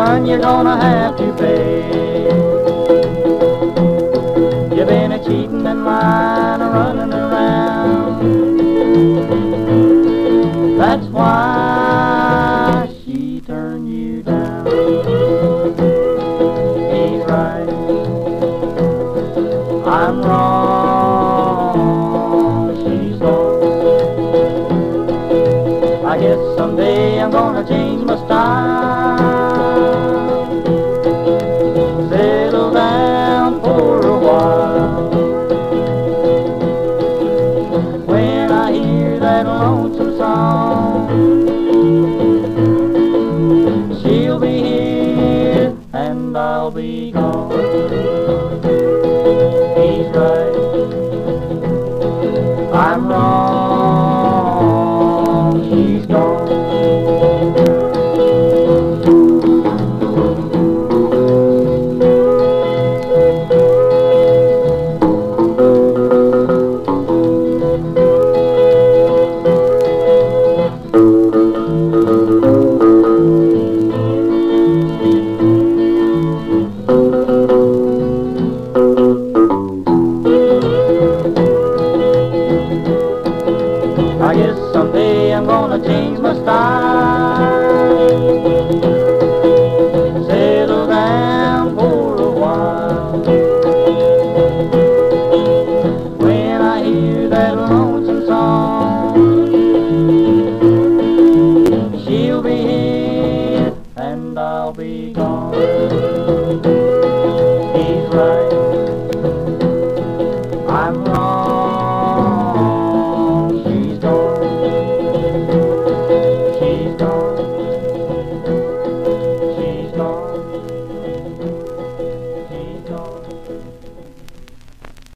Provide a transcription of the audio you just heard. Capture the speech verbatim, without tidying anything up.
son, you're gonna have to pay. You've been a cheating and lying and running around. That's why she turned you down. He's right, I'm wrong, she's gone. I guess someday I'm gonna change my style, settle down for a while. When I hear that lonesome song, she'll be here and I'll be gone. He's right, I'm wrong, she's gone. I guess someday I'm gonna change my style, settle down for a while. When I hear that lonesome song, she'll be here and I'll be gone.